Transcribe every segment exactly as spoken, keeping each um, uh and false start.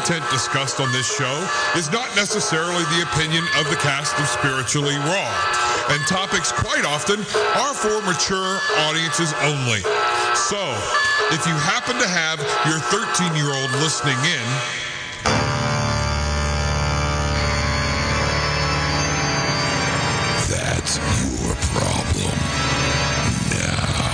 content discussed on this show is not necessarily the opinion of the cast of Spiritually Raw, and topics quite often are for mature audiences only. So, if you happen to have your thirteen-year-old listening in, that's your problem now.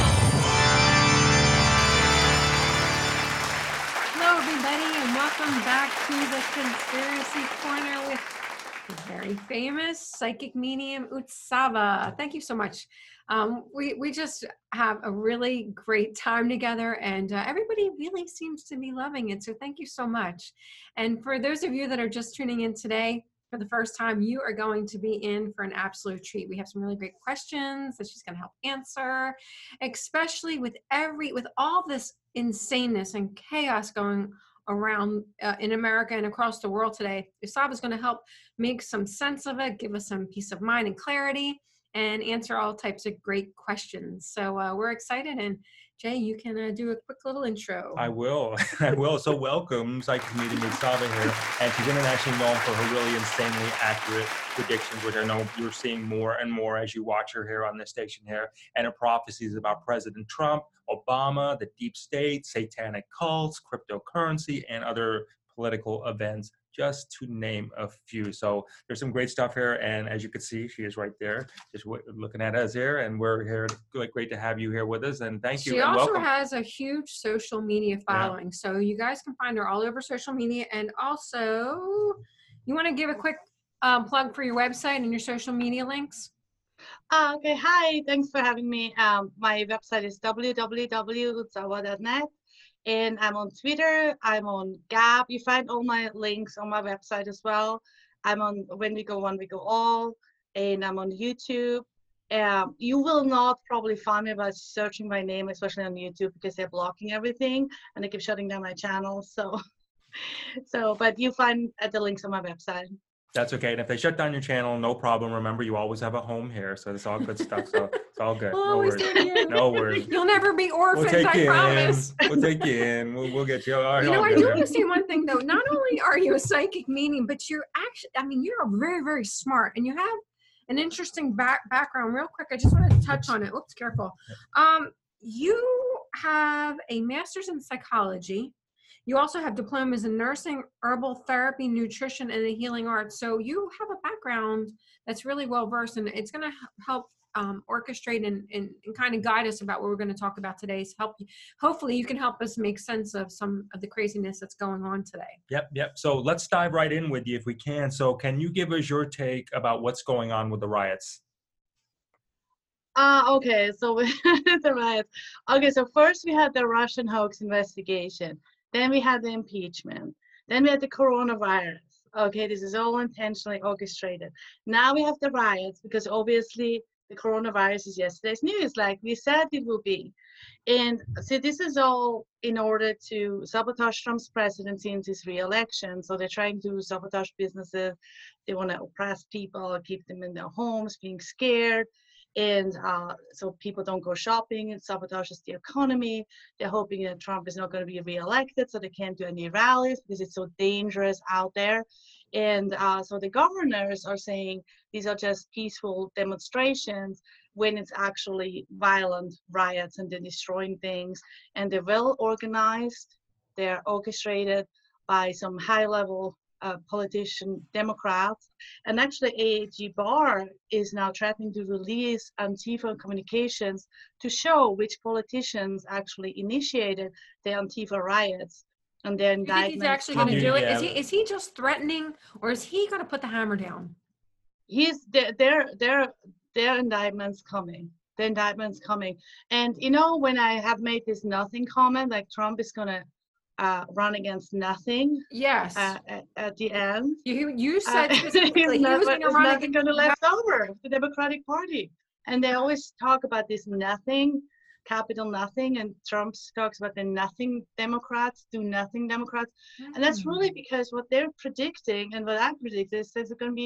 Hello, everybody, and welcome back to the Conspiracy Corner with the very famous psychic medium Utsava. Thank you so much. Um, we we just have a really great time together, and uh, everybody really seems to be loving it. So thank you so much. And for those of you that are just tuning in today for the first time, you are going to be in for an absolute treat. We have some really great questions that she's going to help answer, especially with every with all this insaneness and chaos going around uh, in America and across the world today. Utsava is going to help make some sense of it, give us some peace of mind and clarity, and answer all types of great questions. So uh, we're excited. And Jay, you can uh, do a quick little intro. I will. I will. So welcome, Psychic Medium Utsava here. And she's internationally known for her really insanely accurate predictions, which I know you're seeing more and more as you watch her here on this station here. And her prophecies about President Trump, Obama, the deep state, satanic cults, cryptocurrency, and other political events, just to name a few. So there's some great stuff here. And as you can see, she is right there, just w- looking at us here. And we're here. Great, great to have you here with us. And thank you. She and also welcome. has a huge social media following. Yeah. So you guys can find her all over social media. And also, you want to give a quick um, plug for your website and your social media links? Uh, okay, hi, thanks for having me. Um, my website is w w w dot utsava dot net, and I'm on Twitter, I'm on Gab. You find all my links on my website as well. I'm on When We Go One, We Go All, and I'm on YouTube. Um, you will not probably find me by searching my name, especially on YouTube, because they're blocking everything and they keep shutting down my channel. So, so but you find uh, the links on my website. That's okay. And if they shut down your channel, no problem. Remember, you always have a home here. So it's all good stuff. So it's all good. We'll no always worries. take you. No worries. You'll never be orphans, We'll take I you promise. in. We'll take you in. We'll, we'll get you. All right, you know, all I good do here. want to say one thing, though. Not only are you a psychic medium, but you're actually, I mean, you're very, very smart. And you have an interesting back, background. Real quick, I just want to touch on it. Oops, careful. Um, you have a master's in psychology. You also have diplomas in nursing, herbal therapy, nutrition, and the healing arts. So you have a background that's really well-versed, and it's going to help um, orchestrate and, and, and kind of guide us about what we're going to talk about today. So help you, hopefully you can help us make sense of some of the craziness that's going on today. Yep, yep. So let's dive right in with you if we can. So can you give us your take about what's going on with the riots? Uh, okay, so the riots. Okay, so first we had the Russian hoax investigation. Then we had the impeachment. Then we had the coronavirus. Okay, this is all intentionally orchestrated. Now we have the riots because obviously the coronavirus is yesterday's news, like we said it will be. And so this is all in order to sabotage Trump's presidency and his re-election. So they're trying to sabotage businesses. They want to oppress people, keep them in their homes, being scared. And uh, so people don't go shopping. It sabotages the economy. They're hoping that Trump is not going to be reelected, so they can't do any rallies because it's so dangerous out there. And uh, so the governors are saying these are just peaceful demonstrations when it's actually violent riots and they're destroying things. And they're well organized. They're orchestrated by some high-level Uh, politician Democrats, and actually A G Barr is now threatening to release Antifa communications to show which politicians actually initiated the Antifa riots and their Do you think indictments. he's actually going to do it? Yeah. Is he is he just threatening, or is he going to put the hammer down? He's their their their their indictments coming. The indictments coming. And you know, when I have made this nothing comment, like Trump is going to Uh, run against nothing. Yes. Uh, at, at the end. You you said Uh, specifically he was going to there's run nothing against going to left over the Democratic Party, and they always talk about this nothing, capital nothing, and Trump talks about the nothing Democrats, do nothing Democrats, mm-hmm. And that's really because what they're predicting and what I predict is there's going to be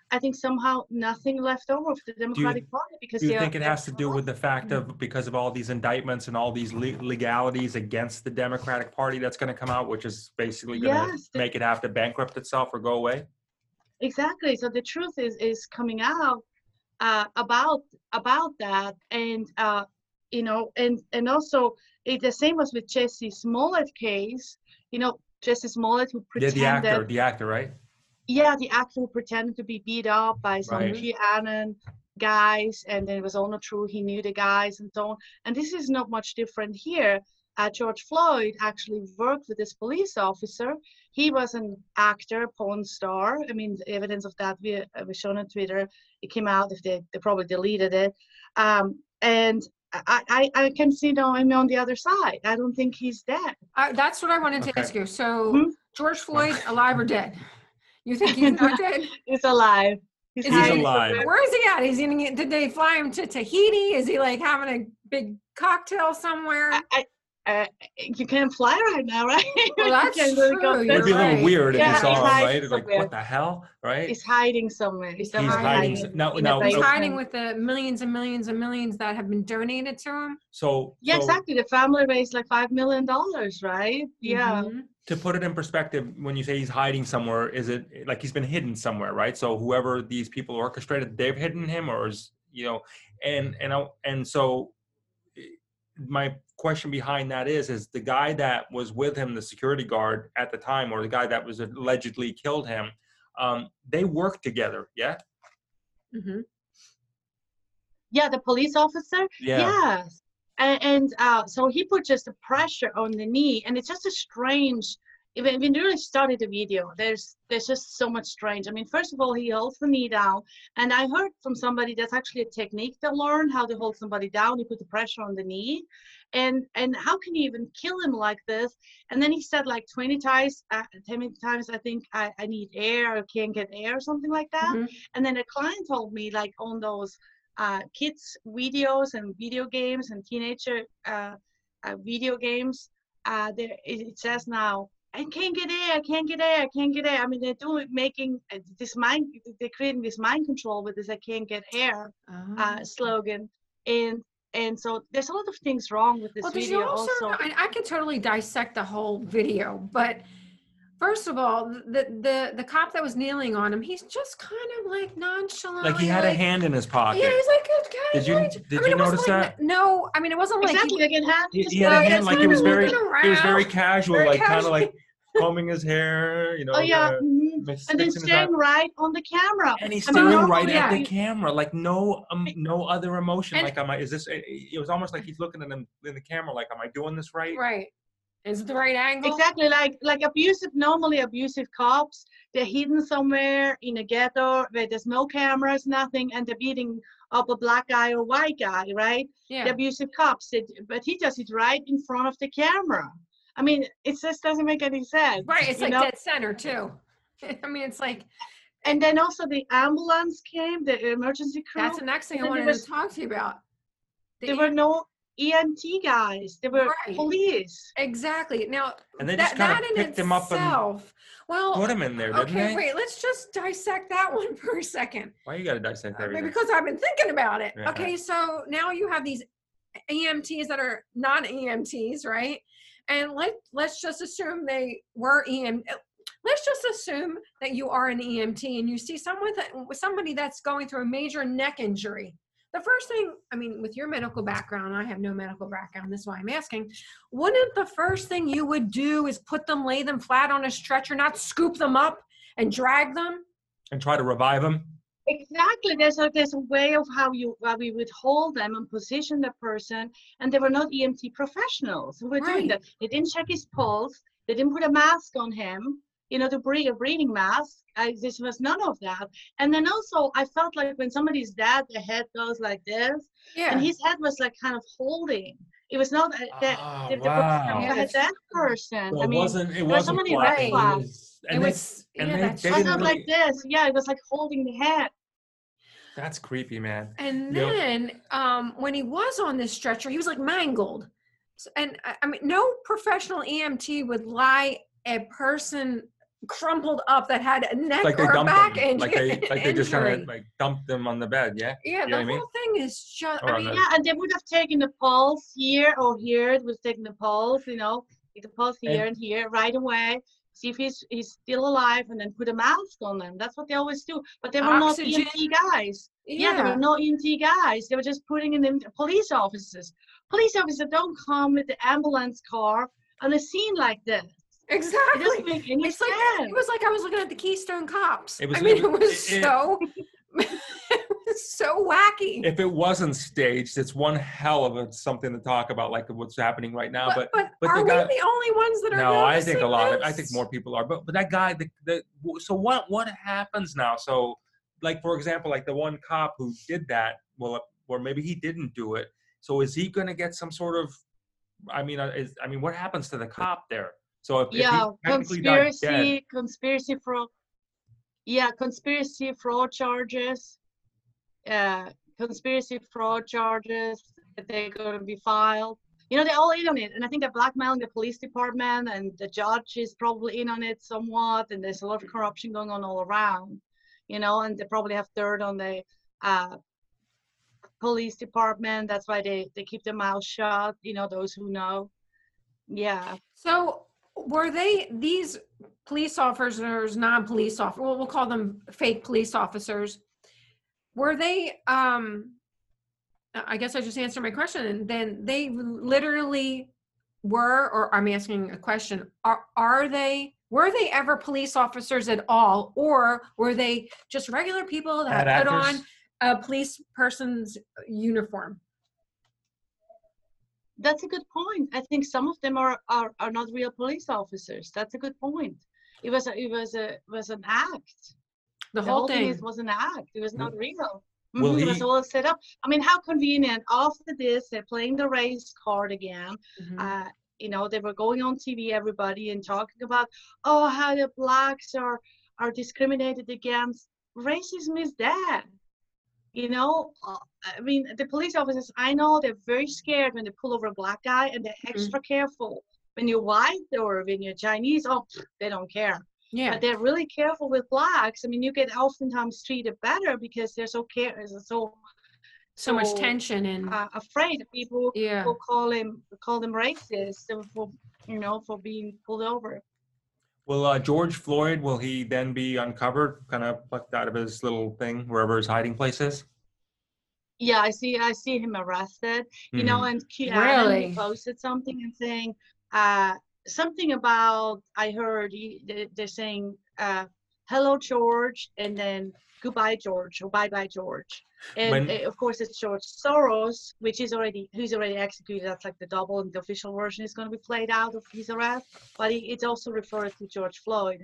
I think somehow nothing left over of the Democratic Party because Do you they think are, it has to do with the fact of because of all these indictments and all these le- legalities against the Democratic Party that's going to come out, which is basically going to Yes, the- make it have to bankrupt itself or go away? exactly. So the truth is is coming out uh, about about that, and uh, you know, and and also it, the same was with Jesse Smollett case. You know, Jesse Smollett who Yeah, the actor, pretended, the actor, right? yeah, the actor who pretended to be beat up by some Right. QAnon guys, and then it was all not true. He knew the guys and so on. And this is not much different here. Uh, George Floyd actually worked with this police officer. He was an actor, porn star. I mean, the evidence of that we, uh, was shown on Twitter. It came out. If they, they probably deleted it. Um, and I, I, I can see now him on the other side. I don't think he's dead. Uh, that's what I wanted to Okay. ask you. So Mhm. George Floyd, alive or dead? You think he's not dead? He's alive. He's, Is He's hiding alive. somewhere. Where is he at? Is he in, did they fly him to Tahiti? Is he like having a big cocktail somewhere? I, I, uh, you can't fly right now, right? Well, You that's can't really go true. It'd be a You're little right. weird if Yeah, you saw he's him, hiding right? Like, somewhere. what the hell, right? He's hiding somewhere. He's, He's definitely hiding hiding. s- now- in now- a He's so- basement. hiding with the millions and millions and millions that have been donated to him. So, Yeah, so exactly. The family raised like five million dollars, right? Yeah. Mhm. to put it in perspective, when you say he's hiding somewhere, is it like he's been hidden somewhere, right? So whoever these people orchestrated, they've hidden him, or is, you know, and and I- and so my question behind that is, is the guy that was with him, the security guard at the time, or the guy that was allegedly killed him, um, they worked together, yeah? Mhm. Yeah, the police officer. Yeah. Yes. And, and uh, so he put just a pressure on the knee, and it's just a strange. When when you really study the video, there's there's just so much strange. I mean, first of all, he holds the knee down, and I heard from somebody that's actually a technique to learn how to hold somebody down. You put the pressure on the knee, and and how can you even kill him like this? And then he said like twenty times, uh, twenty times, I think I, I need air, I can't get air, or something like that. Mhm. And then a client told me like on those uh, kids videos and video games and teenager uh, uh, video games, uh, there it, it says now, I can't get air, I can't get air, I can't get air. I mean, they're doing making uh, this mind, they're creating this mind control with this "I can't get air" uh, Oh. slogan, and and so there's a lot of things wrong with this Well, did video you also, also. I, I could totally dissect the whole video, but first of all, the, the, the cop that was kneeling on him, he's just kind of like nonchalant. Like he had a hand in his pocket. Yeah, he's like, "Good guy." Did you- right?" did I mean, you it wasn't notice like- that? No, I mean, it wasn't like Exactly, he, like it had He, just he had a like- hand like he was very, looking he was very around. casual, Very like kind of casual. like combing his hair, you know. Oh yeah, kinda mhm. mix- and then fixing his staring eye- right on the camera. And he's I mean, staring normally, right at the yeah. camera, like no, um, no other emotion. And- like, am I? Is this? It was almost like he's looking at him in the camera, like, am I doing this right? right. Is it the right angle? Exactly, like like abusive, normally abusive cops, they're hidden somewhere in a ghetto where there's no cameras, nothing, and they're beating up a black guy or white guy, right? The Yeah. abusive cops, they, but he does it right in front of the camera. I mean, it just doesn't make any sense. Right. It's you like know? dead center too. I mean, it's like, And then also the ambulance came, the emergency crew. that's the next thing I and there wanted was- to talk to you about. The There were no E M T guys. There were Right. police. Exactly. Now, And they that, just kind that of in picked him up and itself, well, put him in there, didn't okay, they? wait, let's just dissect that one for a second. Why you gotta dissect Uh, everything? Because I've been thinking about it. Yeah. Okay, so now you have these E M Ts that are non-E M Ts, right? And let let's just assume they were E M. Let's just assume that you are an E M T and you see someone that somebody that's going through a major neck injury. The first thing, I mean, with your medical background, I have no medical background. That's why I'm asking. Wouldn't the first thing you would do is put them, lay them flat on a stretcher, not scoop them up and drag them? And try to revive him. Exactly. There's a there's a way of how you how we would hold them and position the person, and they were not E M T professionals who were doing Right. that. They didn't check his pulse. They didn't put a mask on him, you know, to breathe a breathing mask. I, this was none of that. And then also, I felt like when somebody's dead, the head goes like this, Yeah. and his head was like kind of holding. It was not that that Oh, the, the, wow. Yeah, the, that's that person. So I it mean, wasn't. It there were so wasn't many flat, red it flags. was- it and they- was, and yeah, they- that's they I true. didn't felt really- like this. Yeah, it was like holding the head. That's creepy, man. And Yep. then um, when he was on this stretcher, he was like mangled. So, and I I mean, no professional E M T would lie a person crumpled up that had a neck Like they or a dumped back them, injury. like they like they just kind injury. of like dumped them on the bed. Yeah. Yeah, You know the what I mean? whole thing is just. Or I on mean, the- Yeah, and they would have taken the pulse here or here. It was taking the pulse, you know, take the pulse here And- and here right away. See if he's he's still alive, and then put a mask on them. That's what they always do. But they were not E Oxygen. M T guys. Yeah, they yeah. were no E M T guys. They were just putting in the police officers. Police officers don't come with the ambulance car on a scene like this. It Exactly. doesn't make any It's like sense. it was like I was looking at the Keystone Cops. It was- I mean, it it was- was it- so it was so wacky. If it wasn't staged, it's one hell of a something to talk about, like what's happening right now. but, But but, but are the we guy- the only ones that are? no, I think a noticing lot of I think this? more people are. But but that guy, the, the so what what happens now? So like for example, like the one cop who did that, well, or maybe he didn't do it. So is he going to get some sort of? I mean, uh, is I mean, what happens to the cop there? So if, Yeah, if he technically got dead, conspiracy, conspiracy fraud. Yeah, conspiracy fraud charges. Uh, conspiracy fraud charges that they're going to be filed. You know, they're all in on it, and I think they're blackmailing the police department, and the judge is probably in on it somewhat, and there's a lot of corruption going on all around. You know, and they probably have dirt on the uh, police department. That's why they they keep their mouth shut. You know, those who know. Yeah. So were they these police officers, non-police officers? Well, we'll call them fake police officers. Were they? Um, I guess I just answered my question. And then they literally were, or I'm asking a question. Are are they? Were they ever police officers at all, or were they just regular people that Bad put actors? on a police person's uniform? That's a good point. I think some of them are, are, are not real police officers. That's a good point. It was a, it was a it was an act. The, The whole thing thing. is, was an act. It was not real. Will Mhm, It was he- all set up. I mean, how convenient. After this, they're playing the race card again. Mhm. Uh, you know, they were going on T V, everybody, and talking about, oh, how the blacks are are discriminated against. Racism is dead. You know, uh, I mean, the police officers, I know they're very scared when they pull over a black guy, and they're extra careful. When you're white or when you're Chinese, oh, pfft, they don't care. Yeah. But they're really careful with blacks. I mean, you get oftentimes treated better because they're so care, so So much so, tension and uh, afraid that people yeah. will call him call them racist or for you know for being pulled over. will uh, George Floyd, will he then be uncovered, kind of plucked out of his little thing, wherever his hiding place is? Yeah, I see. I see him arrested. You know, Mhm. and QAnon Really? he posted something and saying uh, something about. I heard he, they- they're saying uh, "Hello, George," and then "Goodbye, George," or "Bye, bye, George." And When- uh, of course, it's George Soros, which is already who's already executed. That's like the double, and the official version is going to be played out of his arrest. But he, it's also referred to George Floyd.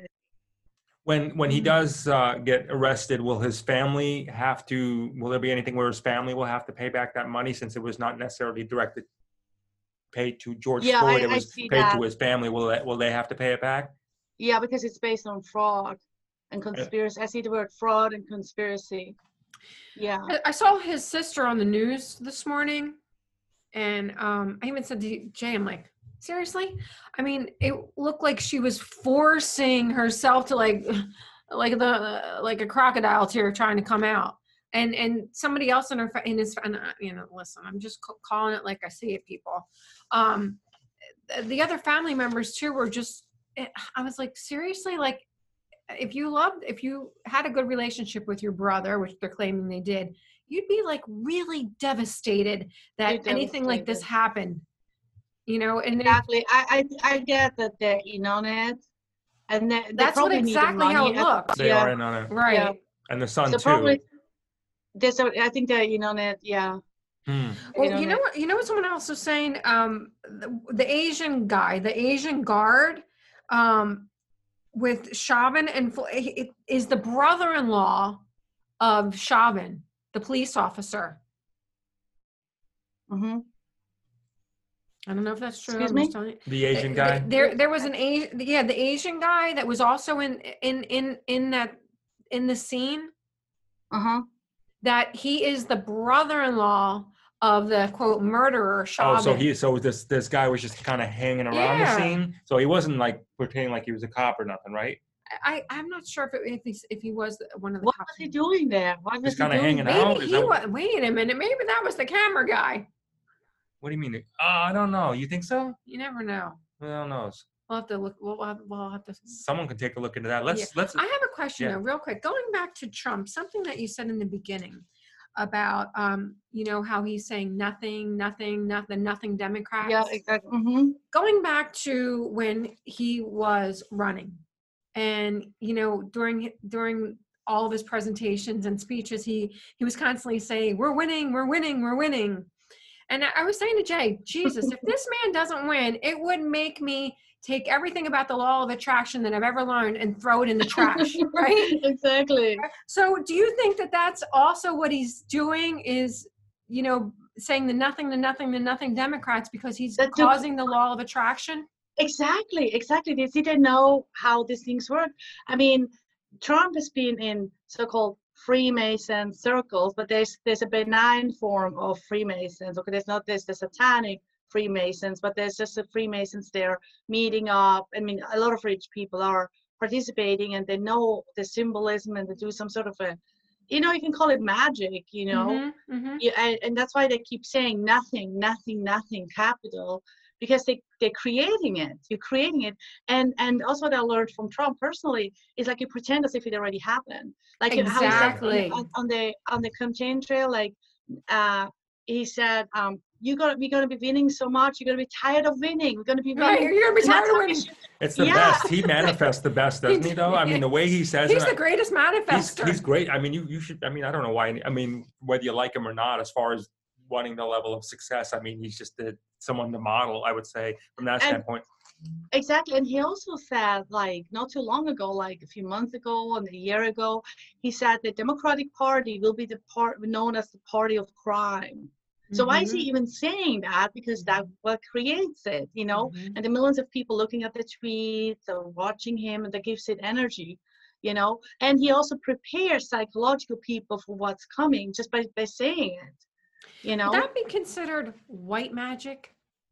When when he Mhm. does uh, get arrested, will his family have to? Will there be anything where his family will have to pay back that money, since it was not necessarily directed paid to George Yeah, Floyd? I- It I was see paid that. to his family. Will they, will they have to pay it back? Yeah, because it's based on fraud and conspiracy. I see the word fraud and conspiracy. Yeah. I- I saw his sister on the news this morning, and um, I even said to Jay, I'm like, seriously? I mean, it looked like she was forcing herself to like, like the like a crocodile tear trying to come out, and and somebody else in her fa- in his and uh, you know, listen, I'm just ca- calling it like I see it, people. Um, th- the other family members too were just. I was like, seriously, like. If you loved, if you had a good relationship with your brother, which they're claiming they did, you'd be like really devastated that You're anything like this devastated. happened. You know, and they- Exactly. I, I I get that they're in on it, and they, they that's what probably need the exactly how money. it looked. They Yeah. are in on it, Right. Yeah. and the son So too. probably there's a, I think they're in on it. Yeah. Hmm. Well, know you know that- what? You know what someone else was saying. Um, the, the Asian guy, the Asian guard, um, with Chauvin and Fl- it is the brother-in-law of Chauvin, the police officer. hmm I don't know if that's true. Excuse I'm me? just telling you. The Asian Th- guy. There, there was an Asian, yeah, the Asian guy that was also in, in, in, in that, in the scene. Uh huh. That he is the brother-in-law of the quote murderer Oh, Chauvin. so he so this this guy was just kind of hanging around Yeah. the scene. So he wasn't like pretending like he was a cop or nothing, right? I I'm not sure if it, if he's if he was one of the. What cops. was he doing there? What was Just he kinda doing? hanging there? out? Maybe Is he that was. Wait a minute. Maybe that was the camera guy. What do you mean? Uh, I don't know. You think so? You never know. I don't know. We'll have to look. We'll have, we'll have to. Someone can take a look into that. Let's Yeah. let's. I have a question yeah. though, real quick. Going back to Trump, something that you said in the beginning about, um, you know, how he's saying nothing, nothing, nothing, nothing Democrats. Yeah, exactly. Mm-hmm. Going back to when he was running, and you know, during during all of his presentations and speeches, he he was constantly saying, "We're winning, we're winning, we're winning." And I, I was saying to Jay, Jesus, if this man doesn't win, it would make me take everything about the law of attraction that I've ever learned and throw it in the trash, right? Exactly. So do you think that that's also what he's doing is, you know, saying the nothing, the nothing, the nothing Democrats because he's That the- causing the law of attraction? Exactly, exactly. They didn't know how these things work. I mean, Trump has been in so-called Freemason circles, but there's there's a benign form of Freemasons. Okay, there's not this the satanic Freemasons, but there's just the Freemasons there meeting up. I mean, a lot of rich people are participating and they know the symbolism and they do some sort of a, you know, you can call it magic, you know. Mm-hmm, mm-hmm. Yeah, and, and that's why they keep saying nothing, nothing, nothing, capital, because they, they're creating it. You're creating it. And and also what I learned from Trump personally is like you pretend as if it already happened. Like Exactly. how he said on, on the on the campaign trail, like uh he said, um, you're gonna we're gonna be winning so much, you're gonna be tired of winning. We're gonna be Right, winning. you're gonna be And that's tired of how we winning. should- It's the Yeah. best. He manifests the best, doesn't he? Though I mean, the way he says He's it. the greatest He's, manifester. he's great. I mean, you you should. I mean, I don't know why. I mean, whether you like him or not, as far as wanting the level of success, I mean, he's just the, someone to model. I would say from that And- standpoint. Exactly. And he also said, like, not too long ago, like a few months ago and a year ago, he said the Democratic Party will be the part known as the party of crime. So why is he Mhm, even saying that? Because that's what creates it, you know? mhm. And the millions of people looking at the tweets or watching him, and that gives it energy, you know? And he also prepares psychological people for what's coming just by, by saying it, you know? Would that be considered white magic?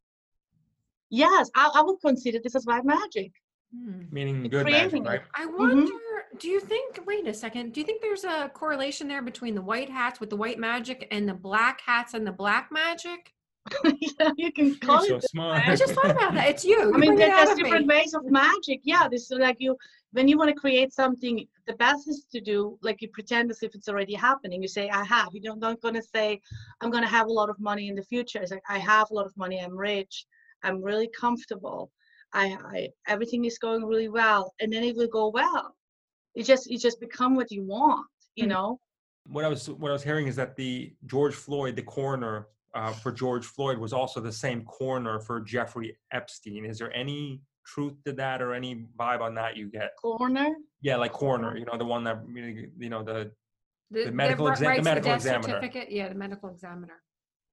Yes, I, I would consider this as white magic. Hmm. Meaning You're good magic, creating it. right? I Mhm. wonder, do you think, wait a second, do you think there's a correlation there between the white hats with the white magic and the black hats and the black magic? Yeah, you can You're call so it. smart. I just thought about that. It's you. You I mean, bring it there- out there's of different me. ways of magic. Yeah, this is like you, when you want to create something, the best is to do, like you pretend as if it's already happening. You say, I have. You don't, not going to say, I'm going to have a lot of money in the future. It's like, I have a lot of money. I'm rich. I'm really comfortable. I, I everything is going really well. And then it will go well. You just, you just become what you want, you Hmm. know? What I was what I was hearing is that the George Floyd, the coroner uh, for George Floyd, was also the same coroner for Jeffrey Epstein. Is there any truth to that, or any vibe on that you get? Corner. Yeah, like coroner, you know, the one that you know the The, the medical that exam- the writes medical death examiner. certificate. Yeah, the medical examiner.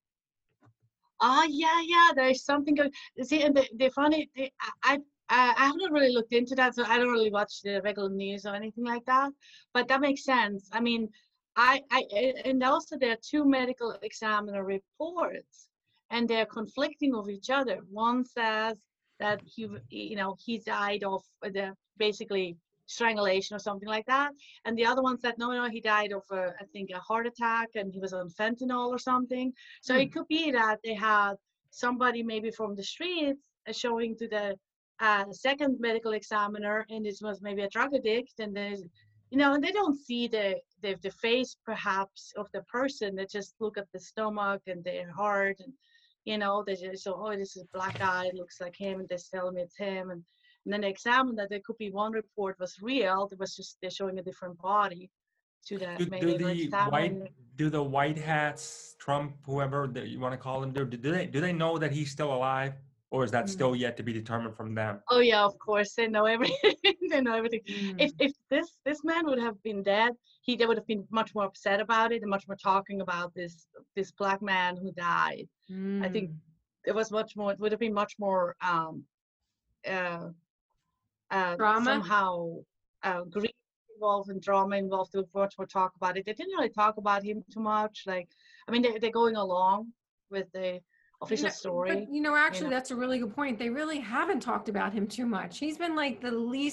Ah, yeah, yeah. There's something going. See, and the, the funny, the, I, I, I haven't really looked into that, so I don't really watch the regular news or anything like that. But that makes sense. I mean, I, I, and also there are two medical examiner reports, and they're conflicting with each other. One says that he, you know, he died of the basically strangulation or something like that, and the other one said no, no, he died of a, I think a heart attack, and he was on fentanyl or something. So Hmm. it could be that they had somebody maybe from the streets uh, showing to the uh, second medical examiner, and this was maybe a drug addict, and there's, you know, and they don't see the, the the face perhaps of the person. They just look at the stomach and their heart, and you know, they just so, oh, this is a black guy, it looks like him, and they tell me it's him, and and then they examine that there could be one report was real, there was just they're showing a different body to that do, do medical the examiner. white do the white hats, Trump, whoever that you want to call him, do, do they do they know that he's still alive, or is that Mm. still yet to be determined from them? Oh yeah, of course they know everything. They know everything. Mm. If if this this man would have been dead, he they would have been much more upset about it and much more talking about this this black man who died. I think Mm. it was much more. It would have been much more um, uh, uh, Drama? somehow uh, grief involved and drama involved. There was much more talk about it. They didn't really talk about him too much. Like, I mean, they they're going along with the official You know, story. But you know, actually, know. that's a really good point. They really haven't talked about him too much. He's been like the least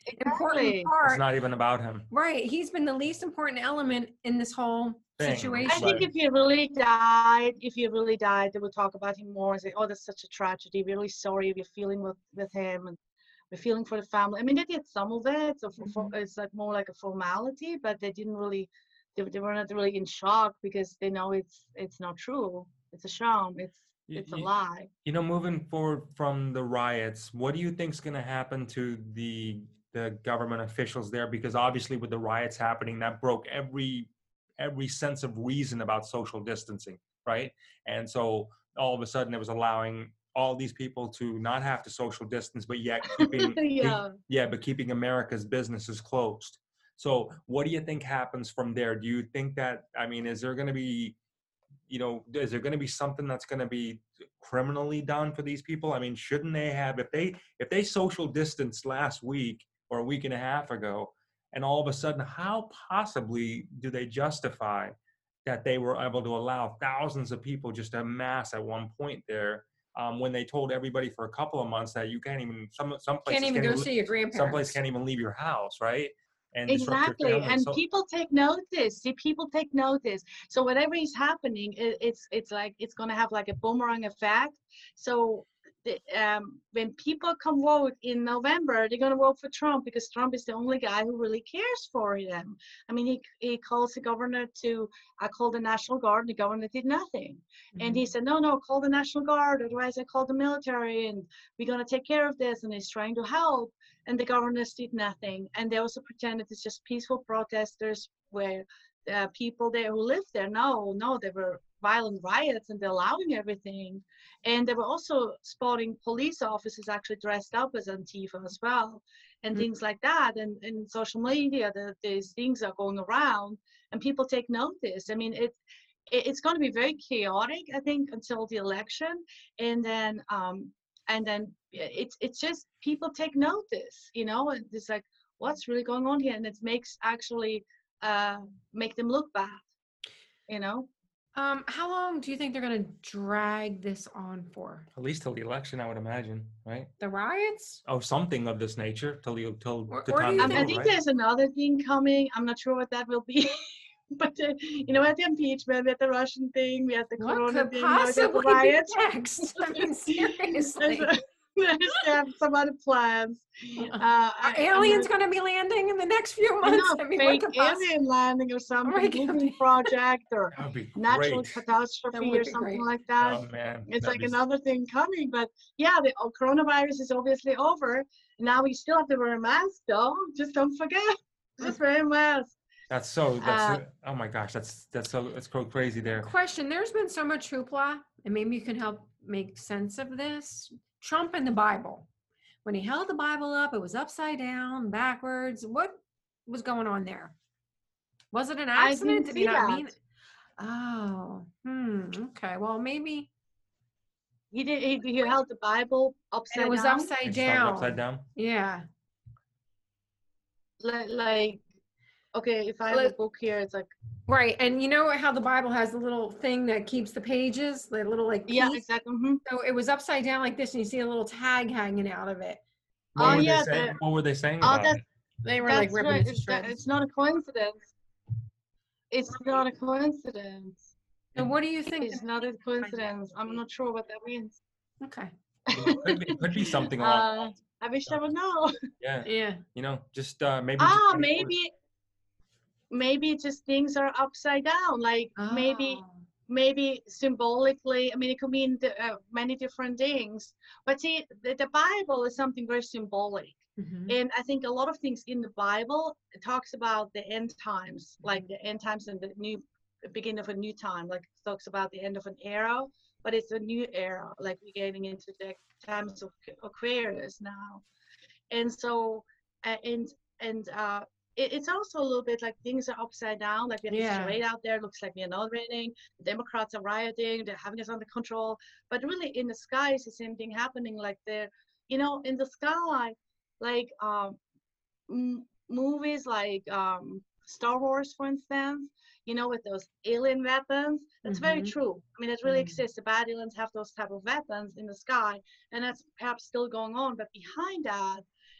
important Exactly. part. It's not even about him. Right. He's been the least important element in this whole Thing. situation. I think Right. if he really died, if he really died, they would talk about him more and say, "Oh, that's such a tragedy. We're really sorry. We're feeling with, with him, and we're feeling for the family." I mean, they did some of it, so for, for, Mhm. it's like more like a formality, but they didn't really. They, they were not really in shock because they know it's it's not true. It's a sham. It's You, it's a you- lie. you know, moving forward from the riots, what do you think's going to happen to the the government officials there? Because obviously, with the riots happening, that broke every every sense of reason about social distancing, right? And so all of a sudden, it was allowing all these people to not have to social distance, but yet keeping Yeah. yeah, but keeping America's businesses closed. So, what do you think happens from there? Do you think that, I mean, is there going to be, you know, is there going to be something that's going to be criminally done for these people? I mean, shouldn't they have, if they if they social distanced last week or a week and a half ago, and all of a sudden, how possibly do they justify that they were able to allow thousands of people just to amass at one point there, um, when they told everybody for a couple of months that you can't even, some some places Can't even can't go even, see your some grandparents. places can't even leave your house, right? And disrupt your Exactly, family. and So people take notice. See, people take notice. So whatever is happening, it, it's it's like it's gonna have like a boomerang effect. So the, um, when people come vote in November, they're gonna vote for Trump because Trump is the only guy who really cares for them. I mean, he he calls the governor to I call the National Guard, and the governor did nothing. And he Mhm. said, no, no, call the National Guard, otherwise I call the military, and we're gonna take care of this. And he's trying to help. And the governors did nothing. And they also pretended it's just peaceful protesters where uh, people there who lived there. No, no, there were violent riots and they're allowing everything. And they were also spotting police officers actually dressed up as Antifa as well, and Mm. things like that. And in social media, the, these things are going around and people take notice. I mean, it, it it's going to be very chaotic, I think, until the election. And then, um, and then it's it's just people take notice, you know, and it's like what's really going on here, and it makes actually uh make them look bad, you know. Um, how long do you think they're going to drag this on for? at least till the election, I would imagine, right? The riots? Oh, something of this nature till you till Or- the or do time you to um, I vote, think right? there's another thing coming. I'm not sure what that will be. But uh, you know, at the impeachment, we had the Russian thing, we had the What corona could thing, now we have the possibly be riots. next? I mean, seriously. There's, a, they have some other plans. Uh, Are I, aliens I'm going to be landing in the next few I months? know, I mean, what fake could possibly? alien landing or something, God. moving project or That would be natural great. That catastrophe would or be something great. like that. Oh man, It's that'd like be- another thing coming. But yeah, the oh, coronavirus is obviously over. Now we still have to wear a mask though. Just don't forget. Just wear a mask. That's so. That's Uh, uh, oh my gosh. That's that's so. That's so crazy there. Question, there's been so much hoopla, and maybe you can help make sense of this. Trump and the Bible. When he held the Bible up, it was upside down, backwards. What was going on there? Was it an I accident? didn't Did see he not that. mean it? Oh, hmm. Okay. Well, maybe. He did. He, he held the Bible upside And it was down. upside Just held it down. upside down. Yeah. Like, like, okay, if I have a Like- book here, it's like Right. And you know how the Bible has the little thing that keeps the pages, the little like piece? yeah, exactly. Mhm. So it was upside down like this, and you see a little tag hanging out of it. What Oh were yeah, they saying? the- What were they saying oh, about that's it? They were like that's ripping right. it to It's, that, shreds. it's not a coincidence. It's not a coincidence. So what do you think? It's not a coincidence. I'm not sure what that means. Okay. It could be, could be something along. the Uh, lines. I wish I would know. Yeah, Yeah. you know, just uh, maybe. Ah, just- maybe, maybe just things are upside down. Like maybe, Oh. maybe symbolically. I mean, it could mean the, uh, many different things. But see, the, the Bible is something very symbolic. Mhm. And I think a lot of things in the Bible, it talks about the end times, like the end times and the new the beginning of a new time. Like it talks about the end of an era, but it's a new era. Like we're getting into the times of Aquarius now, and so uh, and and uh, it, it's also a little bit like things are upside down. Like we have Yeah. this charade out there. Looks like we are not raining. The Democrats are rioting. They're having us under control. But really, in the sky is the same thing happening. Like they're, you know, in the sky. Like um, m- movies like um, Star Wars, for instance, you know, with those alien weapons. That's very Mhm. true. I mean, it really Mhm. exists. The bad aliens have those type of weapons in the sky, and that's perhaps still going on. But behind that,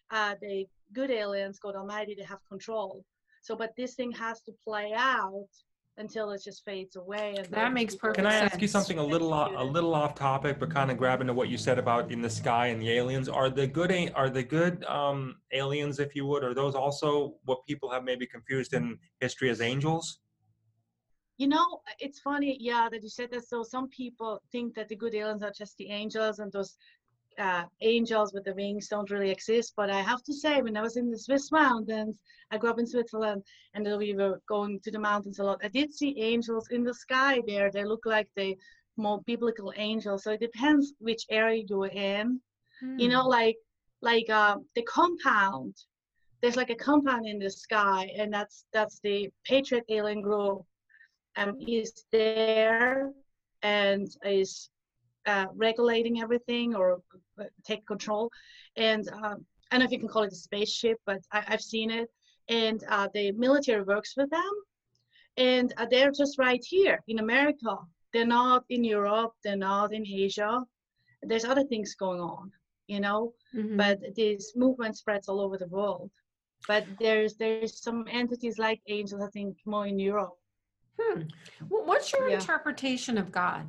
uh, the good aliens, God Almighty, they have control. So, but this thing has to play out until it just fades away. And That then makes people perfect Can I ask you sense. something a little o- a execute it. little off topic, but kind of grabbing to what you said about in the sky and the aliens? Are the good a- are the good um, aliens, if you would, are those also what people have maybe confused in history as angels? You know, it's funny, yeah, that you said that. So some people think that the good aliens are just the angels, and those uh, angels with the wings don't really exist. But I have to say, when I was in the Swiss mountains, I grew up in Switzerland, and then we were going to the mountains a lot. I did see angels in the sky there. They look like the more biblical angels. So it depends which area you're in. You know, Hmm. like like uh, the compound. There's like a compound in the sky, and that's that's the Patriot Alien Group. Um, is there and is uh, regulating everything or uh, take control. And um, I don't know if you can call it a spaceship, but I, I've seen it. And uh, the military works with them. And uh, they're just right here in America. They're not in Europe. They're not in Asia. There's other things going on, you know, Mhm. but this movement spreads all over the world. But there's there's some entities like angels, I think, more in Europe. Hmm. Well, what's your Yeah. interpretation of God?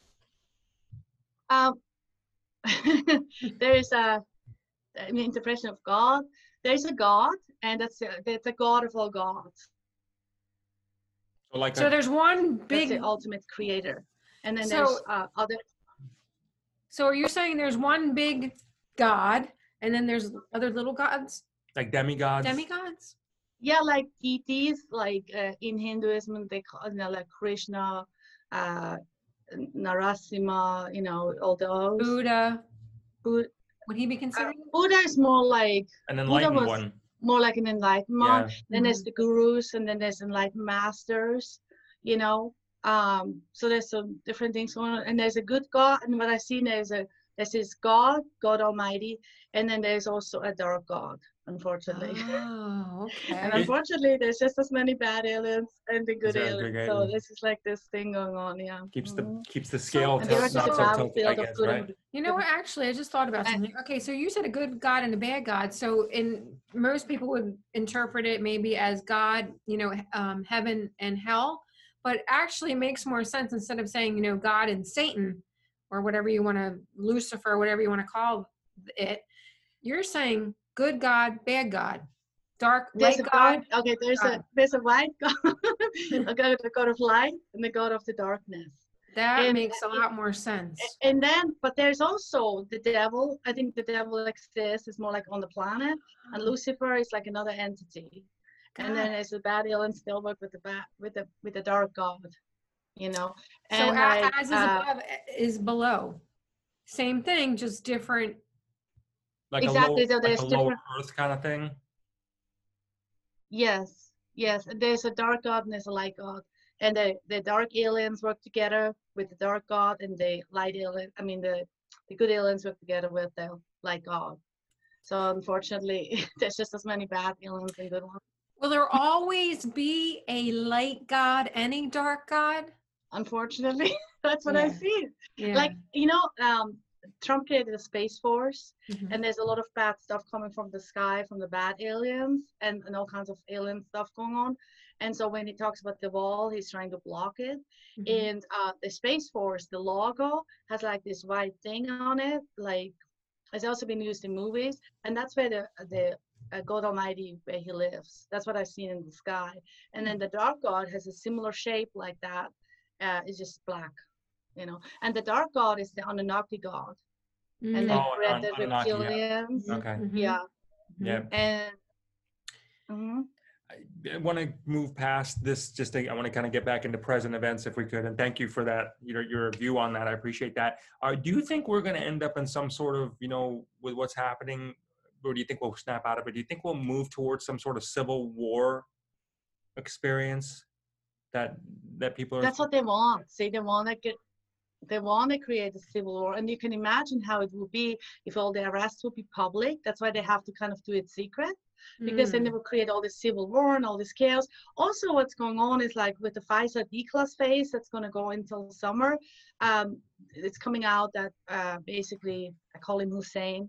Um, there's a an interpretation of God. There's a God, and that's a, that's a God of all gods. So like So a, there's one That's big. the ultimate creator. And then So- there's uh, other. So are you saying there's one big God, and then there's other little gods, like demigods. demigods? Yeah, like deities, like uh, in Hinduism, they call, you know, like Krishna, uh, Narasimha, you know, all those. Buddha. Bud- Would he be uh, considered? Buddha is more like An Buddha enlightened was one. more like an enlightened Yeah. one. Then there's the gurus, and then there's enlightened masters, you know. Um, so there's some different things going on. And there's a good God, and what I've seen there's a there's this God, God Almighty, and then there's also a dark God, unfortunately. Oh, And okay. unfortunately, there's just as many bad aliens and the good there a aliens. good So alien? this is like this thing going on, yeah. Keeps Mhm. the keeps the scale And there tilt, are there's just not a so also- tilted, I battlefield of guess, good right? and You know what? Actually, I just thought about Uh, something. Okay, so you said a good God and a bad God. So in most people would interpret it maybe as God, you know, um, heaven and hell, but actually it makes more sense instead of saying, you know, God and Satan or whatever you want to, Lucifer, whatever you want to call it. You're saying good God, bad God, dark, there's light a God. dark, okay, there's a God. there's a white God, a God, the God of light, and the God of the darkness. That And- makes a lot more sense. And then, but there's also the devil. I think the devil exists is more like on the planet, and Lucifer is like another entity. And then God. there's the bad alien still work with the bad with the with the dark God, you know. So And a- like, as is uh, above is below. Same thing, just different. Like Exactly, a so lower, like there's a lower different- earth kind of thing. yes, yes, there's a dark God and there's a light God, and the the dark aliens work together with the dark God, and the light alien. I mean the the good aliens work together with the light God. So unfortunately, there's just as many bad aliens and good ones. Will there always be a light God and a dark God? Unfortunately, that's what I Yeah. see. Yeah. Like, you know, um, Trump created a space force, Mhm. and there's a lot of bad stuff coming from the sky, from the bad aliens, and, and all kinds of alien stuff going on. And so when he talks about the wall, he's trying to block it. Mhm. And uh, the space force, the logo has like this white thing on it, like it's also been used in movies, and that's where the the uh, God Almighty, where he lives. That's what I've seen in the sky. And then the dark God has a similar shape like that. Uh, it's just black, you know. And the dark God is the Anunnaki God, and they Mm. Oh, read An- the Anunnaki, yeah. reptilians. Okay. Mhm. Yeah, Yeah. and mhm. I want to move past this. Just to, I want to kind of get back into present events if we could. And thank you for that. You know, your view on that. I appreciate that. Uh, do you think we're going to end up in some sort of, you know, with what's happening, or do you think we'll snap out of it? Do you think we'll move towards some sort of civil war experience that that people are? That's what they want. See, they want to get, they want to create a civil war, and you can imagine how it would be if all the arrests would be public. That's why they have to kind of do it secret, because then Mm. they will create all this civil war and all this chaos. Also, what's going on is like with the Pfizer D-class phase that's going to go until summer. Um, it's coming out that uh, basically, I call him Hussein.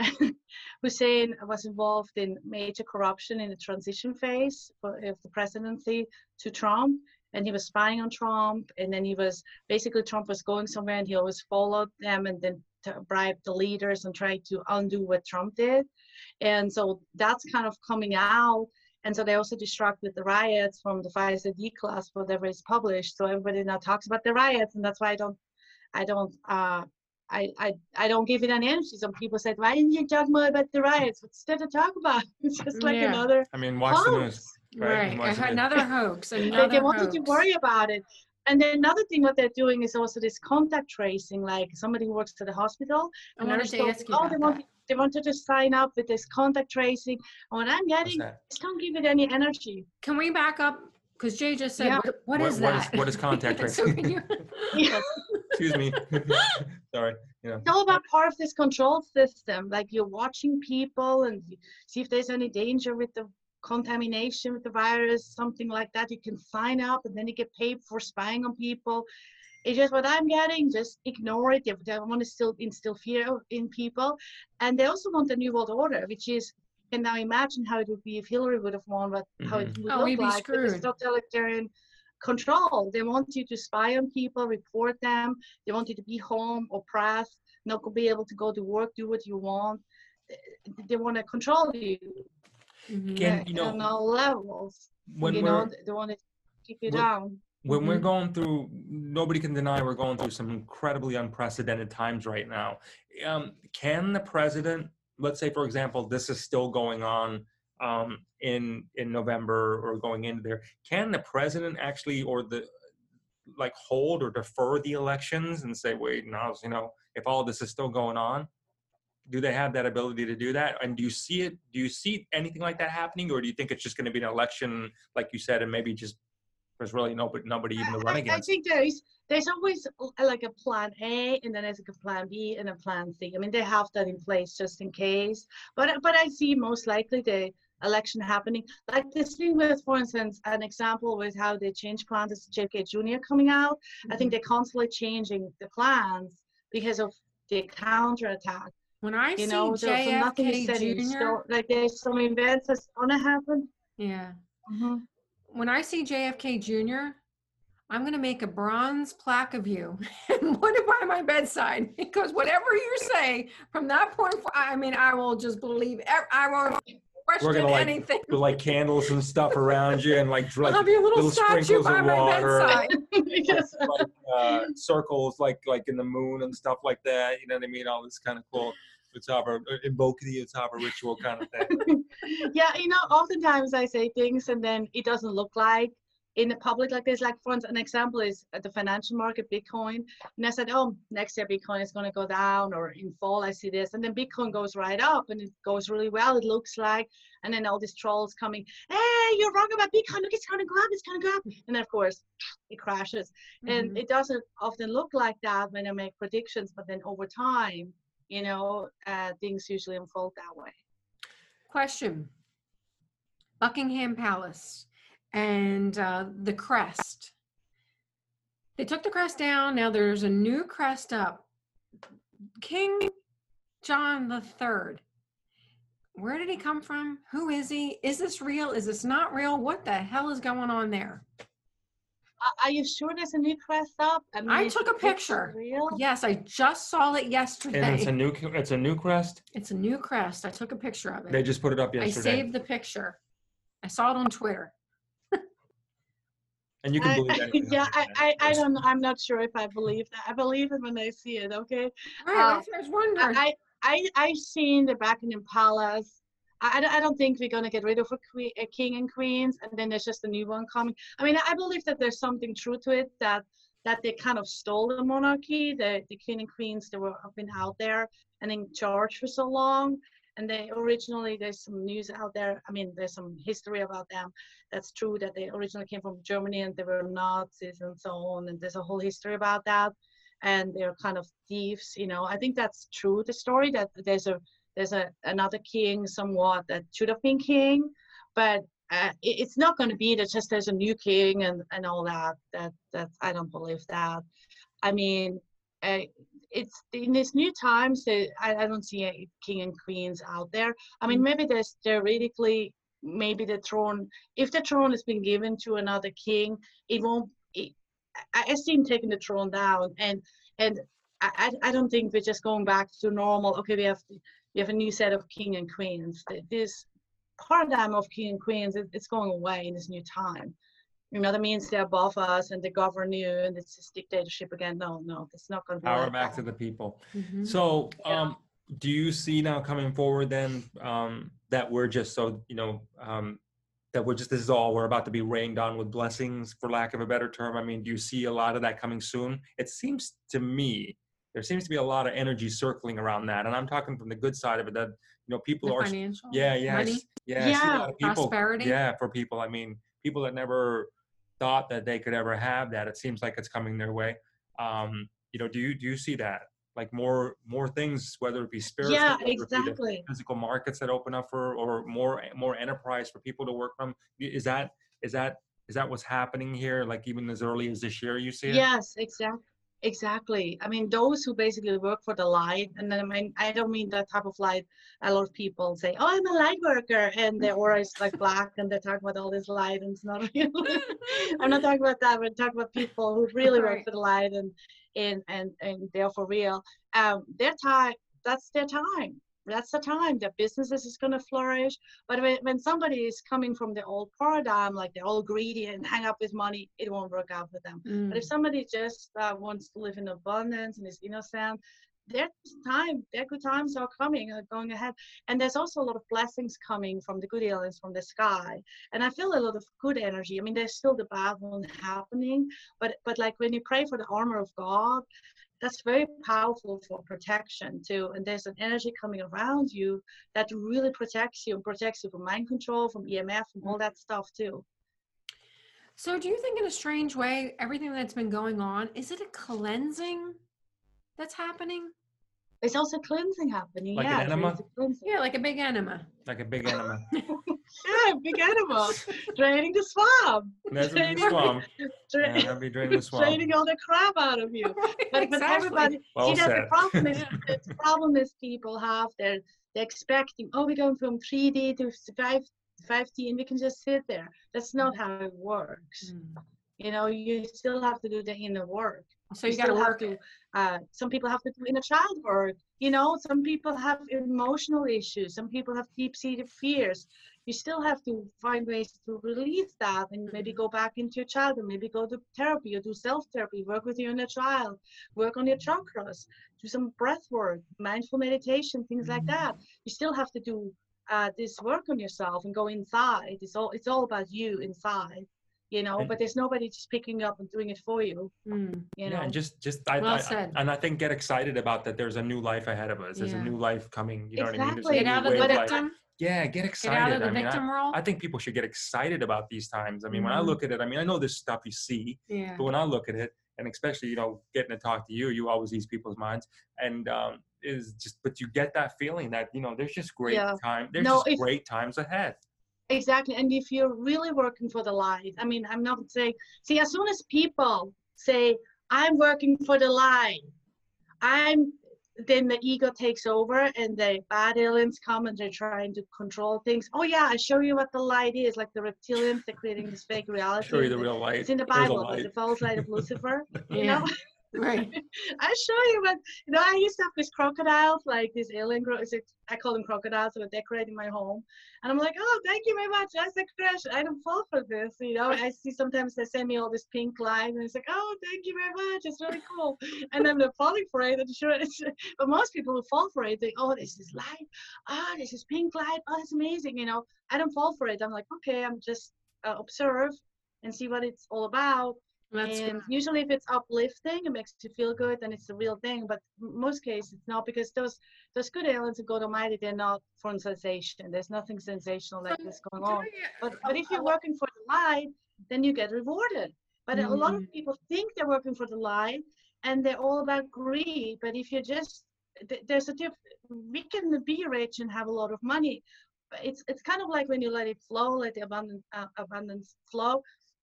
Hussein was involved in major corruption in the transition phase of the presidency to Trump. And he was spying on Trump. And then he was, basically Trump was going somewhere and he always followed them and then to bribe the leaders and try to undo what Trump did. And so that's kind of coming out. And so they also distracted the riots from the FISA D class, whatever is published. So everybody now talks about the riots, and that's why I don't, I don't, uh, I, I, I don't give it any energy. Some people said, why didn't you talk more about the riots? What's there to talk about? It's just like Yeah. another I mean, watch the hoax. news. Right. Watch the news. Another hoax. They, Another they wanted hoax. to worry about it. And then another thing what they're doing is also this contact tracing, like somebody who works at the hospital. I and wanted nurse to told ask me, you oh, about they that. wanted, they wanted to sign up with this contact tracing. And what I'm getting, that? just don't give it any energy. Can we back up? Because Jay just said, Yeah. what, what What- is what is- that? what is contact So tracing? can you- Yeah. Excuse me. Sorry. You know. It's all about part of this control system. Like you're watching people and you see if there's any danger with the contamination with the virus, something like that. You can sign up and then you get paid for spying on people. It's just what I'm getting, just ignore it. They, they want to still instill fear in people. And they also want the New World Order, which is, you can now imagine how it would be if Hillary would have won, but how it would Oh, look we'd be like with this screwed. totalitarian control. They want you to spy on people, report them. They want you to be home, oppressed, not be able to go to work, do what you want. They, they want to control you. Mhm. Can, uh, you know, on all levels. when you we're know, they want to keep you when- down. when we're Mhm. going through, nobody can deny we're going through some incredibly unprecedented times right now. Um, can the president, let's say, for example, this is still going on um, in in November or going into there, can the president actually, or the like hold or defer the elections and say, wait, now, you know, if all this is still going on, do they have that ability to do that? And do you see it, do you see anything like that happening? Or do you think it's just going to be an election, like you said, and maybe just there's really nobody, nobody even to run I, I against? think there is there's always uh, like a plan A, and then there's like a plan B and a plan C. I mean, they have that in place just in case. But but I see most likely the election happening. Like this thing with, for instance, an example with how they change plans is J F K Junior coming out. I think they're constantly changing the plans because of the counterattack. When I You see know, so, so nothing is J F K set in Junior, stone. Like there's some events that's gonna happen. yeah. Mm-hmm. When I see J F K Junior, I'm going to make a bronze plaque of you and put it by my bedside, because whatever you say from that point, for, I mean, I will just believe. ev- I won't question We're gonna like anything. put like candles and stuff around you and like, I'll like have your little, little statue sprinkles by of my water. bedside. Because like uh, circles like like in the moon and stuff like that. You know what I mean? All this kind of cool. It's of a invoke the it's of a ritual kind of thing. yeah, you know, oftentimes I say things and then it doesn't look like in the public like this. Like for instance, an example is at the financial market, Bitcoin. And I said, oh, next year Bitcoin is going to go down, or in fall I see this. And then Bitcoin goes right up and it goes really well, it looks like. And then all these trolls coming, hey, you're wrong about Bitcoin. Look, it's going to go up, it's going to go up. And then, of course, it crashes. And Mhm. it doesn't often look like that when I make predictions, but then over time, you know, uh, things usually unfold that way. Question. Buckingham Palace and uh, the crest. They took the crest down. Now there's a new crest up. King John the Third. Where did he come from? Who is he? Is this real? Is this not real? What the hell is going on there? Are- Are you sure there's a new crest up? I, mean, I is took it a picture. Real? Yes, I just saw it And it's a yesterday. new it's a new crest. It's a new crest. I took a picture of They it. just put it up I yesterday. saved the picture. I saw it on Twitter. And you can I- believe I- anything. yeah, on the I, internet, I, of I course. don't know. I'm not sure if I believe that. I believe it when I see it. Okay. Right, Uh, that's what I was wondering. I, I, I've seen the Buckingham Palace. I, I don't- I don't think we're gonna get rid of a, que- a king and queens, and then there's just a new one coming. I mean, I believe that there's something true to it, that that they kind of stole the monarchy. The the king and queens, they were have been out there and in charge for so long. And they originally, there's some news out there. I mean, there's some history about them. That's true, that they originally came from Germany and they were Nazis and so on. And there's a whole history about that. And they're kind of thieves, you know. I think that's true, the story, that there's a there's a another king somewhat that should have been king, but uh, it, it's not going to be that just there's a new king and and all that. That that I don't believe that. I mean, uh, it's in these new times that I, I don't see a king and queens out there. I mean, Mm. maybe there's theoretically, maybe the throne, if the throne has been given to another king, it won't, it, I, I see him taking the throne down, and and I, I I don't think we're just going back to normal. Okay, we have we have a new set of king and queens. This paradigm of king and queens, it, it's going away in this new time. You know, that means they're above us and they govern you, and it's this dictatorship again. No, no, it's not going to be Power like back that. to the people. Mhm. So, Yeah. um, do you see now coming forward then um, that we're just so, you know, um, that we're just, this is all, we're about to be rained on with blessings, for lack of a better term? I mean, do you see a lot of that coming soon? It seems to me, there seems to be a lot of energy circling around that. And I'm talking from the good side of it, that, you know, people The are, financial, yeah, yeah, I money, s- yeah, I see a Yeah. lot of people, prosperity. yeah, for people. I mean, people that never thought that they could ever have that, it seems like it's coming their way. Um, you know, do you, do you see that? Like more, more things, whether it be spiritual, Yeah, whether it be the exactly. physical markets that open up for, or more, more enterprise for people to work from. Is that, is that, is that what's happening here? Like even as early as this year, you see it? Yes, exactly. Exactly. I mean, those who basically work for the light, and then I mean, I don't mean that type of light. A lot of people say, "Oh, I'm a light worker," and their aura is like black, and they talk about all this light, and it's not real. I'm not talking about that. We're talking about people who really work Right. for the light, and and and and they're for real. Um, their time. That's their time. That's the time. Their businesses is going to flourish. But when, when somebody is coming from the old paradigm, like they're all greedy and hang up with money, it won't work out for them. But if Mm. somebody just uh, wants to live in abundance and is innocent, their time, their good times are coming, are going ahead. And there's also a lot of blessings coming from the good aliens from the sky. And I feel a lot of good energy. I mean, there's still the bad one happening, but but like when you pray for the armor of God, that's very powerful for protection too. And there's an energy coming around you that really protects you and protects you from mind control, from E M F, from all that stuff too. So do you think in a strange way, everything that's been going on, is it a cleansing that's happening? There's also cleansing happening. Like an Yeah, enema? there's a cleansing. Yeah, like a big enema. Like a big enema. Yeah, big animal. Draining the swamp. That's a big Draining, swamp. dra- Yeah, that'd be draining the swamp. draining all the crap out of you. But but Exactly. everybody, Well see that the said. problem is Yeah. the problem is people have they're they're expecting, oh, we're going from three D to five five D and we can just sit there. That's not how it works. Mm. You know, you still have to do the inner work. So you got to still have work to it. uh, some people have to do inner child work. You know, some people have emotional issues. Some people have deep-seated fears. You still have to find ways to release that and maybe go back into your childhood, maybe go to therapy or do self-therapy, work with your inner child, work on your chakras, do some breath work, mindful meditation, things like that. You still have to do uh, this work on yourself and go inside. It's all it's all about you inside, you know, And- but there's nobody just picking up and doing it for you, Mm. you Yeah, know. and just, just I, Well I, said. and I think get excited about that. There's a new life ahead of us. There's Yeah. a new life coming. You know what I mean? There's Exactly. a Get new out of way the of life. victim. Yeah, get Get excited. out of the I mean, victim I, role. I think people should get excited about these times. I mean, when I Mhm. look at it, I mean, I know this stuff you see, Yeah. but when I look at it, and especially, you know, getting to talk to you, you always ease people's minds. And um, is just, but you get that feeling that, you know, there's just great Yeah. time. There's No, just if- great times ahead. Exactly. And if you're really working for the light, I mean, I'm not saying, see, as soon as people say, I'm working for the light, I'm, then the ego takes over and the bad aliens come and they're trying to control things. Oh yeah, I show you what the light is, like the reptilians, they're creating this fake reality. Show you the and real light. It's in the There's a Bible, but light. the false light of Lucifer, you Yeah. know? Right. I show you what, you know, I used to have these crocodiles, like these alien, cro- is it- I call them crocodiles, so they're decorating my home. And I'm like, oh, thank you very much. That's a crush. I don't fall for this, you know. I see sometimes they send me all this pink light, and it's like, oh, thank you very much. It's really cool. And then they're falling for it. And sure, it's, but most people who fall for it, they, oh, this is light. Oh, this is pink light. Oh, it's amazing. You know, I don't fall for it. I'm like, okay, I'm just uh, observe and see what it's all about. That's And usually if it's uplifting, it makes you feel good, then it's the real thing. But m- most cases it's not, because those those good aliens of God Almighty, they're not for sensation. There's nothing sensational like So, this going do on. you- But but if you're working for the light, then you get rewarded. But a lot Mm. of people think they're working for the light and they're all about greed. But if you're just th- there's a diff we can be rich and have a lot of money. But it's it's kind of like when you let it flow, let the abundance uh, abundance flow.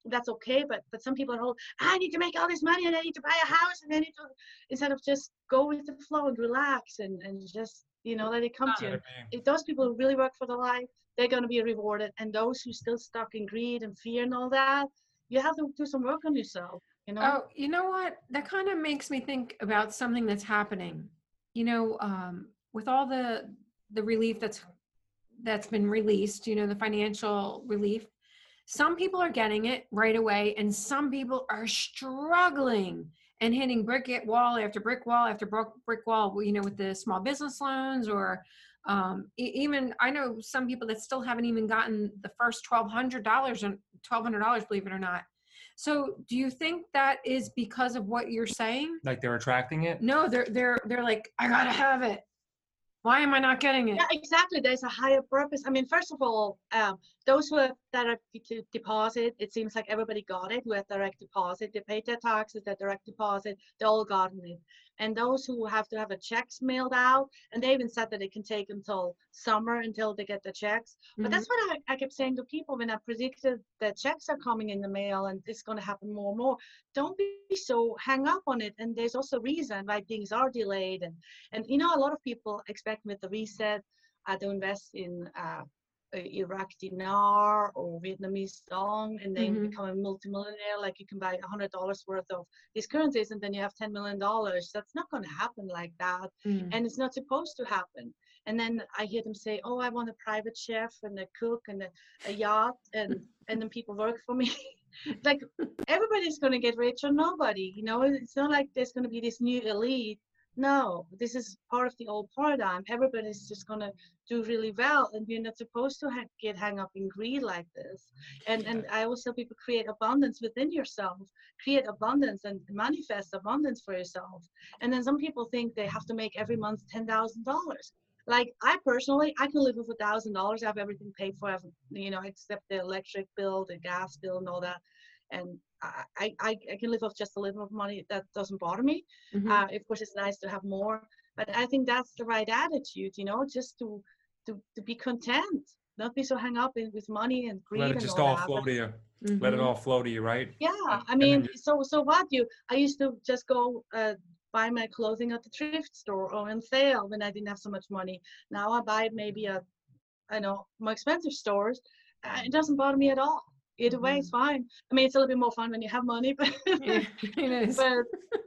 that's okay, but but some people are all, I need to make all this money and I need to buy a house and I need to, instead of just go with the flow and relax and and just, you know, let it come to you. If those people who really work for the life, they're going to be rewarded, and those who still stuck in greed and fear and all that, you have to do some work on yourself, you know. Oh, you know what? That kind of makes me think about something that's happening. You know, um, with all the the relief that's that's been released, you know, the financial relief, some people are getting it right away, and some people are struggling and hitting brick wall after brick wall after brick brick wall. You know, with the small business loans, or um, e- even I know some people that still haven't even gotten the first twelve hundred dollars and twelve hundred dollars, believe it or not. So, do you think that is because of what you're saying? Like they're attracting it? No, they're they're they're like, I gotta have it. Why am I not getting it? Yeah, exactly. There's a higher purpose. I mean, first of all, um, those who have direct de- deposit, it seems like everybody got it. Who have direct deposit, they paid their taxes, their direct deposit, they all gotten it. And those who have to have a checks mailed out, and they even said that it can take until summer until they get the checks. But Mhm. that's what I, I kept saying to people when I predicted that checks are coming in the mail and it's going to happen more and more. Don't be so hung up on it. And there's also a reason why things are delayed. And, and you know, a lot of people expect with the reset uh, to invest in uh, Iraq dinar or Vietnamese dong, and then Mhm. become a multimillionaire. Like you can buy a hundred dollars worth of these currencies, and then you have ten million dollars. That's not going to happen like that, Mm. and it's not supposed to happen. And then I hear them say, "Oh, I want a private chef and a cook and a, a yacht," and and then people work for me. Like everybody's going to get rich or nobody. You know, it's not like there's going to be this new elite. No, this is part of the old paradigm. Everybody's just going to do really well, and we're not supposed to ha- get hung up in greed like this. And and I always tell people, create abundance within yourself, create abundance and manifest abundance for yourself. And then some people think they have to make every month ten thousand dollars. Like I personally, I can live with a thousand dollars. I have everything paid for, I have, you know, except the electric bill, the gas bill, and all that. And I, I, I can live off just a little of money. That doesn't bother me. Mhm. Uh, of course, it's nice to have more, but I think that's the right attitude, you know, just to to, to be content, not be so hung up in with money and greed Let it and just all all that. flow But to you. Let it Mhm. all flow to you, right? yeah, And- I and then mean, just- so so what? You, I used to just go uh, buy my clothing at the thrift store or on sale when I didn't have so much money. Now I buy maybe at, I know, more expensive stores. Uh, it doesn't bother me at all. Either way, it's fine. I mean, it's a little bit more fun when you have money, but Yeah, it is. but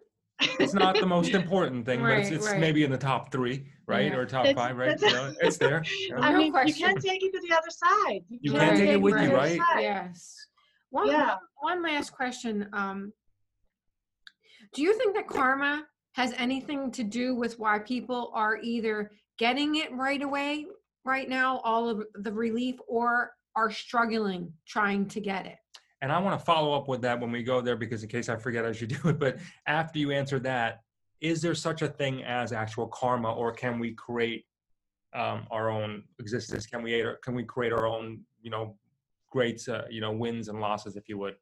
It's not the most important thing, but it's, Right, it's right. maybe in the top three, right? Yeah. Or top That's- five, right? that's- You know, it's there. you know? I No mean, you question. can't take it to the other side. You can't take it with to you, the other right? side. Yes. One, Yeah. one last question. Um, do you think that karma has anything to do with why people are either getting it right away, right now, all of the relief, or are struggling trying to get it? And I want to follow up with that when we go there, because in case I forget, I should do it. But after you answer that, is there such a thing as actual karma, or can we create um, our own existence? Can we can we create our own, you know, great, uh, you know, wins and losses, if you would?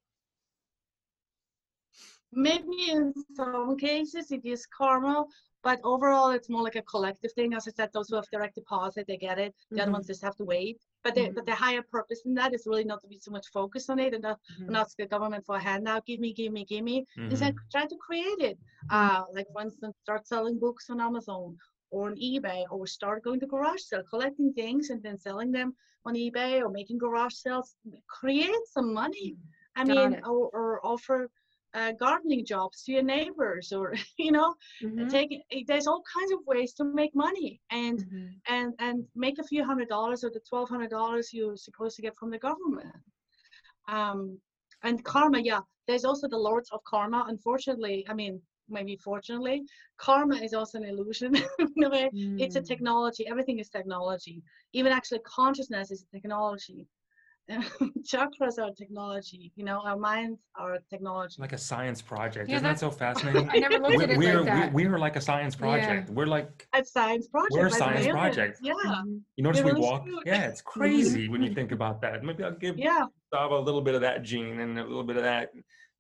Maybe in some cases it is karma, but overall it's more like a collective thing. As I said, those who have direct deposit, they get it. The other Mhm. ones just have to wait. But the, Mhm. but the higher purpose in that is really not to be so much focused on it and not, Mhm. not ask the government for a handout, give me, give me, give me. Mhm. Instead, try to create it. Uh, like for instance, start selling books on Amazon or on eBay, or start going to garage sale, collecting things and then selling them on eBay, or making garage sales. Create some money. I Got mean, it. or, or offer uh, gardening jobs to your neighbors, or you know, Mhm. take. There's all kinds of ways to make money, and Mhm. and and make a few hundred dollars, or the twelve hundred dollars you're supposed to get from the government. Um, and karma, yeah. There's also the lords of karma. Unfortunately, I mean, maybe fortunately, karma is also an illusion. In a way, it's a Mm. technology. Everything is technology. Even actually, consciousness is technology. Chakras are technology. You know, our minds are technology. Like a science project. Yeah, Isn't that that's- so fascinating? I never looked at it we're, like that. we, we're like a science project. We're like, A science project. We're a like science aliens. project. Yeah. Mhm. you notice We're we really walk? cute. Yeah, it's crazy when you think about that. Maybe I'll give Yeah. Sava a little bit of that gene and a little bit of that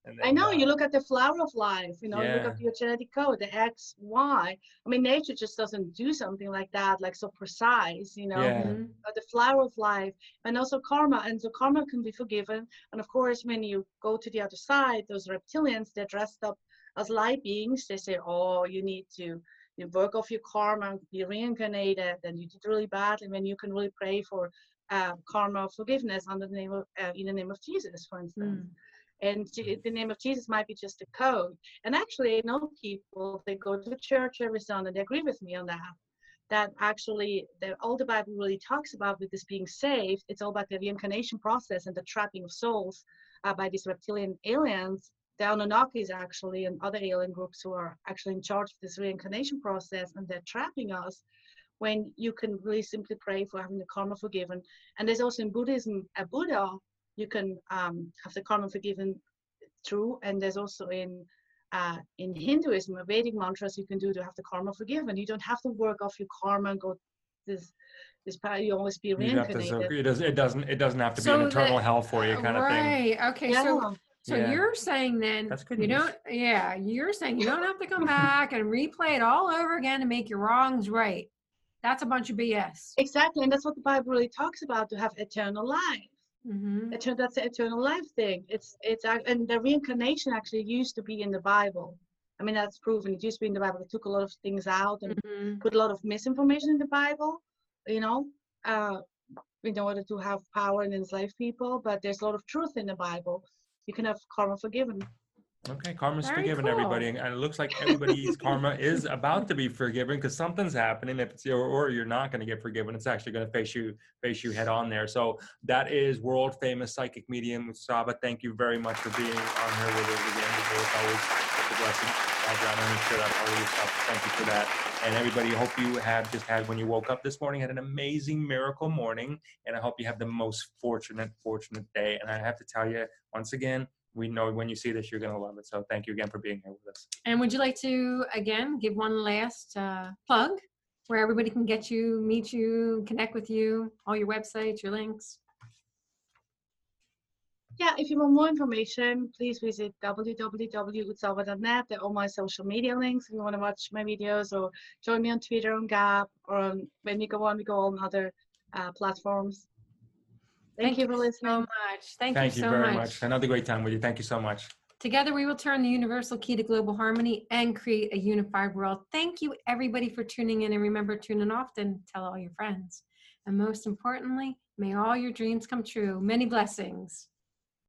And I then, know, uh, you look at the flower of life, you know, you look Yeah. at your genetic code, the X, Y. I mean, nature just doesn't do something like that, like so precise, you know. Yeah. Mhm. But the flower of life, and also karma. And so karma can be forgiven. And of course, when you go to the other side, those reptilians, they're dressed up as light beings. They say, oh, you need to you work off your karma, be reincarnated, and you did really badly. When you can really pray for uh, karma forgiveness under the name of, uh, in the name of Jesus, for instance. Mm. And Je- the name of Jesus might be just a code. And actually, I know people, they go to church every Sunday, they agree with me on that. That actually, the, all the Bible really talks about with this being saved, it's all about the reincarnation process and the trapping of souls uh, by these reptilian aliens, the Anunnakis actually, and other alien groups who are actually in charge of this reincarnation process, and they're trapping us. When you can really simply pray for having the karma forgiven. And there's also in Buddhism, a Buddha, you can um, have the karma forgiven through, and there's also in uh, in Hinduism, a Vedic mantras you can do to have the karma forgiven. You don't have to work off your karma and go this this path. You always be You have to, so reincarnated. it does, it doesn't, it doesn't have to be an So eternal the- hell for you uh, kind of thing. right. Okay. Yeah. So so Yeah. you're saying then That's good you news. don't yeah, you're saying you don't have to come back and replay it all over again to make your wrongs right. That's a bunch of B S. Exactly, and that's what the Bible really talks about, to have eternal life. Mm-hmm. Eternal, that's the eternal life thing. It's it's ac- and the reincarnation actually used to be in the Bible. I mean, that's proven. It used to be in the Bible. They took a lot of things out and Mm-hmm. put a lot of misinformation in the Bible, you know, uh, in order to have power and enslave people. But there's a lot of truth in the Bible. You can have karma forgiven. Okay, karma's Very forgiven, cool. everybody, and it looks like everybody's karma is about to be forgiven because something's happening. If it's or, or you're not going to get forgiven, it's actually going to face you face you head on there. So that is world famous psychic medium Saba. Thank you very much for being on here with us again. It's always such a blessing. Adriana, I'm sure that's all your stuff. Thank you for that. And everybody, hope you have just had when you woke up this morning, had an amazing miracle morning, and I hope you have the most fortunate, fortunate day. And I have to tell you once again, we know when you see this, you're going to love it. So thank you again for being here with us. And would you like to again give one last uh, plug where everybody can get you, meet you, connect with you, all your websites, your links? Yeah, if you want more information, please visit w w w dot utsava dot net. They're all my social media links. If you want to watch my videos or join me on Twitter, on Gap, or on, when we go on, we go on other uh, platforms. Thank, Thank you you for so listening. much. Thank, Thank you you so very much. much. Another great time with you. Thank you so much. Together we will turn the universal key to global harmony and create a unified world. Thank you everybody for tuning in, and remember, tune in often, tell all your friends. And most importantly, may all your dreams come true. Many blessings.